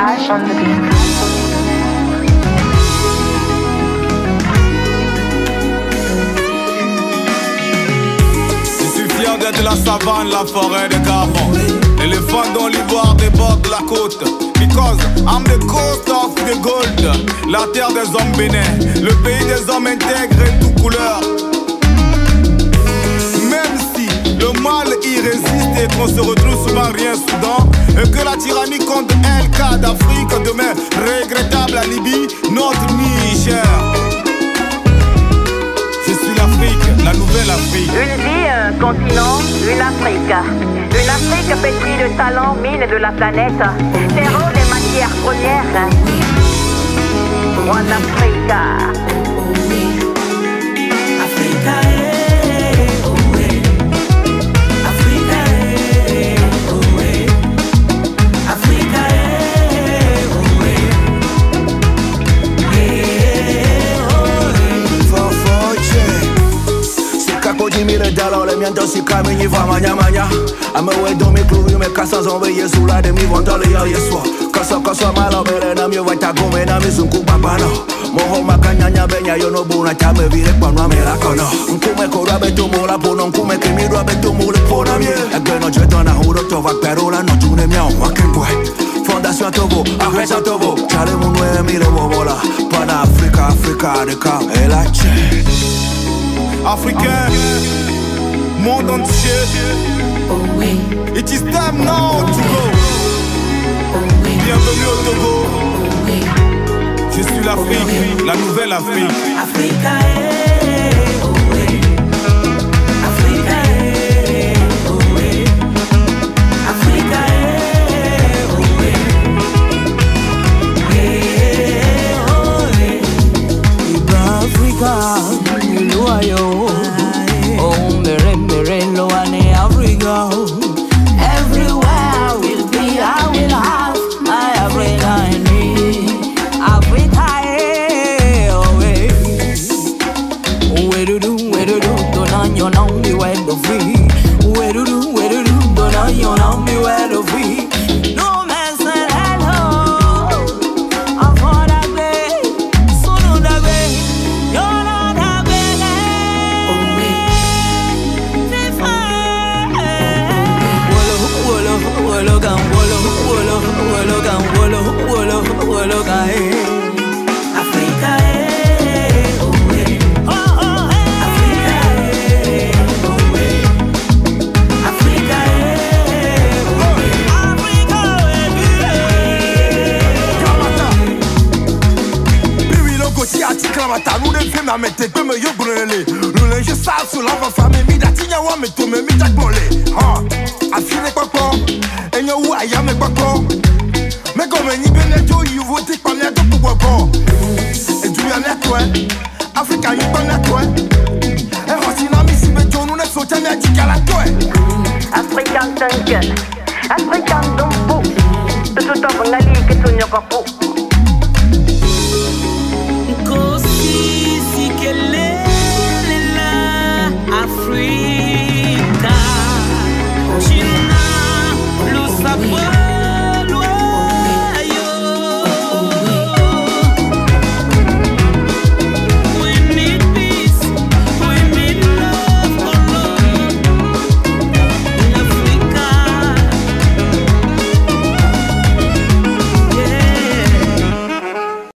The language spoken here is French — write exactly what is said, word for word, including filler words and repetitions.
Crash on the beat. Je suis fier d'être la savane, la forêt de Gabon. L'éléphant dans l'ivoire des bords de la côte. Because I'm the coast of the gold. La terre des hommes bénins, le pays des hommes intègres et tout couleur. Même si le mal y résiste et qu'on se retrouve souvent rien soudain, et que la tyrannie contre El K d'Afrique demeure regrettable à Libye, notre Niger. Je suis l'Afrique, la nouvelle Afrique. Une vie, un continent, une Afrique. Une Afrique pétrie de talents, mine de la planète. Terreau des matières premières. One Africa. Africa, eh, oh, eh. Africa, eh, oh, eh. Africa, eh, oh, eh. Eh, oh, eh. For fortune. Sika koji mille dollars, le miento si camini va maña maña. Ame we do mi club, me casa zombe yesu la de mi vontale ya yeswa. Kasa kasa malo bere na mi wata gome na mi sunku babano. Moho makanyanya benya yo no buna chame vire kwa no amela kono. Nkume kora beto mola pono nkume kimiro beto mole pona mie. Egbe no jeto na huro to va perola no tune mia wakembwe. Fondation Togo, Afesa Togo. Chale munwe mire bobola. Pana Africa, Africa de ka elache. Africain, monde entier. Oh, oui. It is time now to go. Oh, oui. Bienvenue au Togo. Oh, oui. Je suis l'Afrique, la nouvelle Afrique. Africa, eh, oh, eh. Africa, eh, oh, eh. Africa, eh, oh, eh. Eh, oh, eh. Iba Africa, Ilua yo. Oh, mere mere loane Africa. Everywhere will be, I will have my Africa in me. Africa, eh, oh, eh. Where do do, where do do, don't on your know me where to free. Where do do, where do do, don't on your know me where to free. No man said hello. I'm for that way, so no that way. You're not that way. Oh, oui. Wolo, wolo, wolo, gan, wolo, wolo, wolo, gan, wolo, wolo, wolo, gan, eh. Africa, eh, oh, eh. Oh, oh, eh. Africa, eh, oh, eh. Africa, eh, oh, eh. Africa, eh. Bibi logo ti ati klamata nu de fe ma mete pe me yo grele. Lu le je sa so la va fa me mi da tinya wa me to me mi da gbole. Ha. Afine popo. Enyo wu aya me popo. Me go me ni bene jo yu vote pa me do popo. E du ya ne to e. Africa yi pa ne to e. E ho si na mi si be jo nu ne so ta me ji kala to e. African Dungeon. African Dumbo. Tutu to bangali ke tunyo kapu.